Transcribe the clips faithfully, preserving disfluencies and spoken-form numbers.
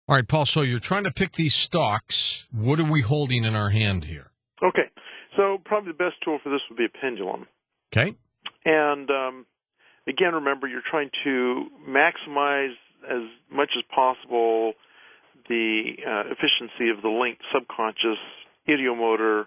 All right, Paul, so you're trying to pick these stocks. What are we holding in our hand here? Okay, so probably the best tool for this would be a pendulum. Okay. And um, again, remember, you're trying to maximize as much as possible the uh, efficiency of the linked subconscious ideomotor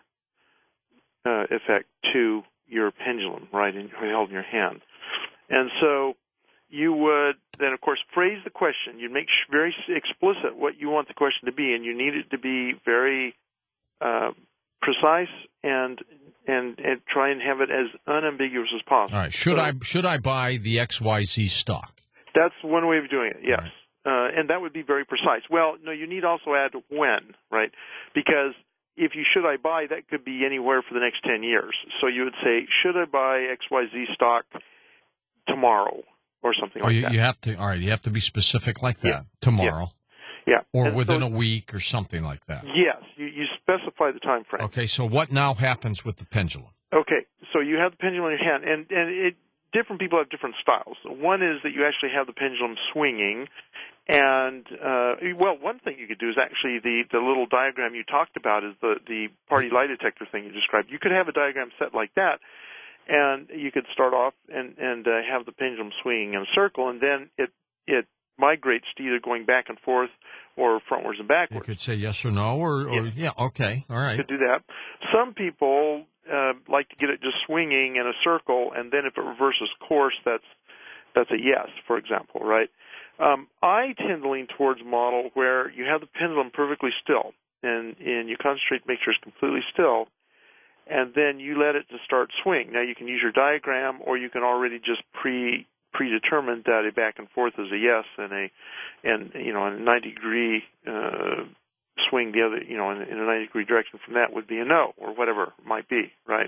uh, effect to your pendulum, right, in, held in your hand. And so you would then, of course, phrase the question. You'd make very explicit what you want the question to be, and you need it to be very uh, precise and, and and try and have it as unambiguous as possible. All right. Should so, I should I buy the X Y Z stock? That's one way of doing it, yes. Right. Uh, and that would be very precise. Well, no, you need also add when, right? Because if you should I buy, that could be anywhere for the next ten years. So you would say, should I buy X Y Z stock tomorrow or something oh, like you, that? You have to, all right, you have to be specific like that. Yeah. Tomorrow. Yeah. yeah. Or and within so, a week or something like that. Yes. You, you specify the time frame. Okay, so what now happens with the pendulum? Okay. So you have the pendulum in your hand, and, and it, different people have different styles. One is that you actually have the pendulum swinging. And, uh, well, one thing you could do is actually the, the little diagram you talked about is the, the party lie detector thing you described. You could have a diagram set like that, and you could start off and, and uh, have the pendulum swinging in a circle, and then it, it migrates to either going back and forth or frontwards and backwards. You could say yes or no, or, or yeah. yeah, okay, all right. You could do that. Some people uh, like to get it just swinging in a circle, and then if it reverses course, that's that's a yes, for example, right? Um, I tend to lean towards a model where you have the pendulum perfectly still, and, and you concentrate to make sure it's completely still, and then you let it to start swing. Now, you can use your diagram, or you can already just pre predetermine that a back and forth is a yes, and a and you know a ninety degree uh, swing the other, you know, in, in a ninety degree direction from that would be a no, or whatever it might be, right?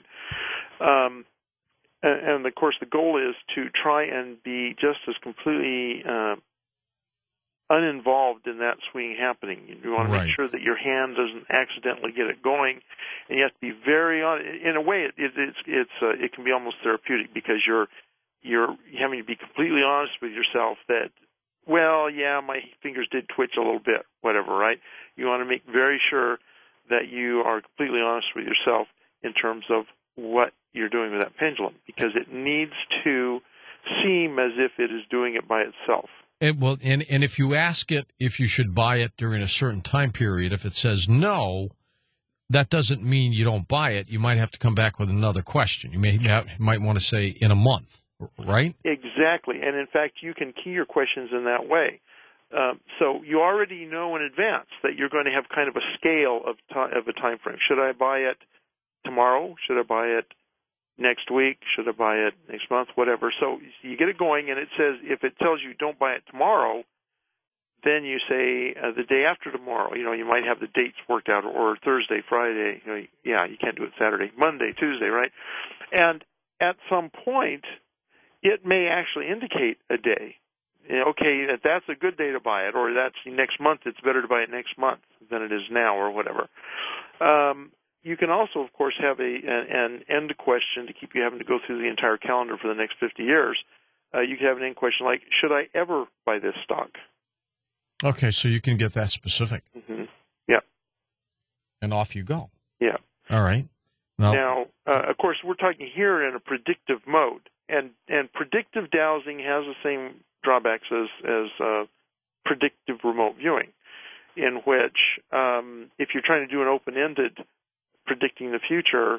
Um, and, and of course, the goal is to try and be just as completely uh, uninvolved in that swing happening. You want to right. make sure that your hand doesn't accidentally get it going, and you have to be very on. In a way, it, it, it's it's uh, it can be almost therapeutic because you're you're having to be completely honest with yourself that, well, yeah, my fingers did twitch a little bit, whatever, right? You want to make very sure that you are completely honest with yourself in terms of what you're doing with that pendulum, because it needs to seem as if it is doing it by itself. And, well, and, and if you ask it if you should buy it during a certain time period, if it says no, that doesn't mean you don't buy it. You might have to come back with another question. You may have, might want to say in a month, right? Exactly. And, in fact, you can key your questions in that way. Um, so you already know in advance that you're going to have kind of a scale of, t- of a time frame. Should I buy it tomorrow? Should I buy it next week? Should I buy it next month? Whatever. So you get it going, and it says, if it tells you don't buy it tomorrow, then you say uh, the day after tomorrow. You know, you might have the dates worked out, or Thursday, Friday. You know, yeah, you can't do it Saturday, Monday, Tuesday, right? And at some point, it may actually indicate a day. You know, okay, that's a good day to buy it, or that's next month. It's better to buy it next month than it is now, or whatever. Um, You can also, of course, have a an, an end question to keep you having to go through the entire calendar for the next fifty years. Uh, you can have an end question like, should I ever buy this stock? Okay, so you can get that specific. Mm-hmm. Yeah. And off you go. Yeah. All right. Now, now uh, of course, we're talking here in a predictive mode, and, and predictive dowsing has the same drawbacks as, as uh, predictive remote viewing, in which um, if you're trying to do an open-ended predicting the future,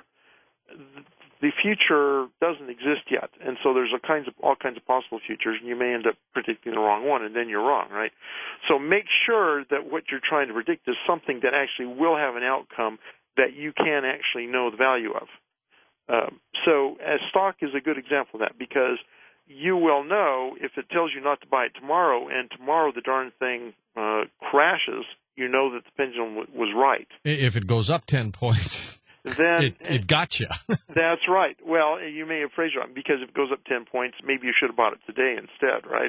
the future doesn't exist yet, and so there's all kinds of all kinds of possible futures, and you may end up predicting the wrong one, and then you're wrong, right? So make sure that what you're trying to predict is something that actually will have an outcome that you can actually know the value of. Um, so, a stock is a good example of that, because you will know if it tells you not to buy it tomorrow, and tomorrow the darn thing uh, crashes. You know that the pendulum w- was right. If it goes up ten points, then it, it got you. That's right. Well, you may have phrased it wrong, because if it goes up ten points, maybe you should have bought it today instead, right?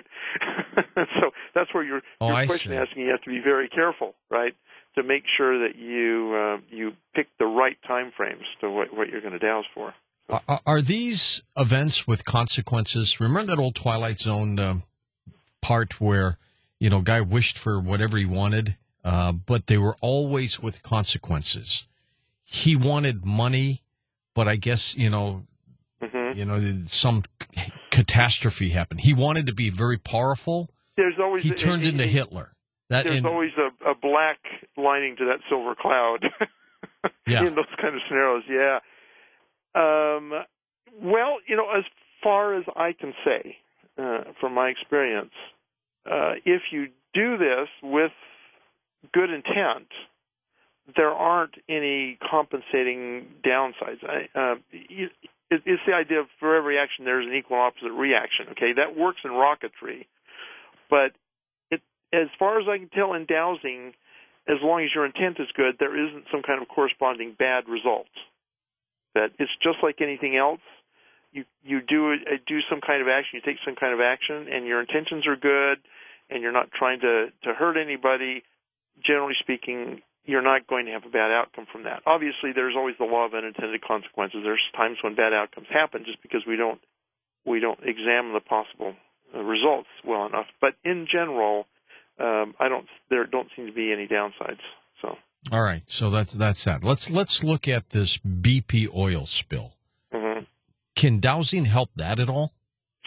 So that's where your, oh, your I question see. asking, you have to be very careful, right, to make sure that you uh, you pick the right time frames to what, what you're going to douse for. So. Are, are these events with consequences? Remember that old Twilight Zone uh, part where you know, guy wished for whatever he wanted, uh, but they were always with consequences. He wanted money, but I guess, you know, mm-hmm. you know, some catastrophe happened. He wanted to be very powerful. There's always he turned a, into a, Hitler. That, there's and, always a, a black lining to that silver cloud yeah. in those kind of scenarios. Yeah. Um, well, you know, as far as I can say, uh, from my experience, uh, if you do this with good intent, there aren't any compensating downsides. I, uh, it, it's the idea of for every action there's an equal and opposite reaction. Okay, that works in rocketry, but it, as far as I can tell in dowsing, as long as your intent is good, there isn't some kind of corresponding bad result. That it's just like anything else. You you do uh, do some kind of action, you take some kind of action, and your intentions are good, and you're not trying to to hurt anybody. Generally speaking, you're not going to have a bad outcome from that. Obviously, there's always the law of unintended consequences. There's times when bad outcomes happen just because we don't we don't examine the possible uh, results well enough. But in general, um, I don't there don't seem to be any downsides. So. All right, so that's that's that. Let's let's look at this B P oil spill. Mm-hmm. Can dowsing help that at all?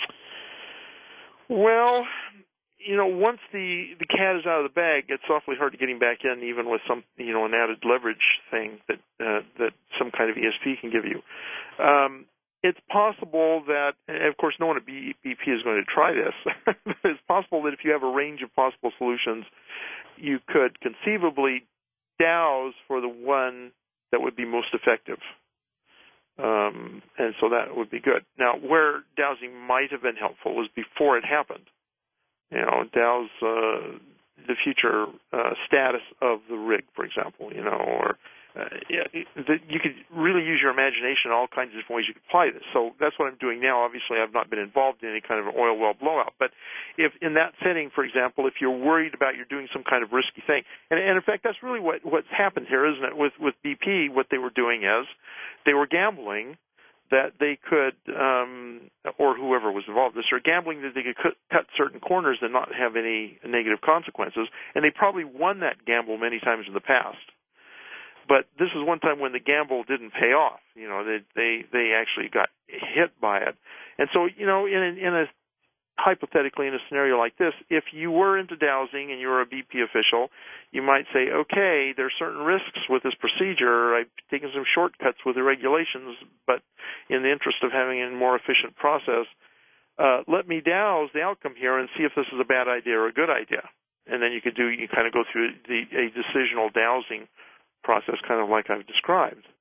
Well, you know, once the, the cat is out of the bag, it's awfully hard to get him back in, even with some, you know, an added leverage thing that uh, that some kind of E S P can give you. Um, it's possible that, and of course, no one at B P is going to try this. It's possible that if you have a range of possible solutions, you could conceivably douse for the one that would be most effective. Um, and so that would be good. Now, where dowsing might have been helpful was before it happened. You know, douse uh, the future uh, status of the rig, for example, you know, or uh, yeah, the, you could really use your imagination in all kinds of different ways you could apply this. So that's what I'm doing now. Obviously, I've not been involved in any kind of an oil well blowout. But if in that setting, for example, if you're worried about you're doing some kind of risky thing, and, and in fact, that's really what, what's happened here, isn't it? With, with B P, what they were doing is they were gambling that they could, um, or whoever was involved in this, or gambling that they could cut, cut certain corners and not have any negative consequences. And they probably won that gamble many times in the past. But this is one time when the gamble didn't pay off. You know, they they, they actually got hit by it. And so, you know, in a, in a hypothetically in a scenario like this, if you were into dowsing and you were a B P official, you might say, okay, there are certain risks with this procedure. I've taken some shortcuts with the regulations, but in the interest of having a more efficient process, uh, let me douse the outcome here and see if this is a bad idea or a good idea. And then you could do, you kind of go through the, a decisional dowsing process, kind of like I've described.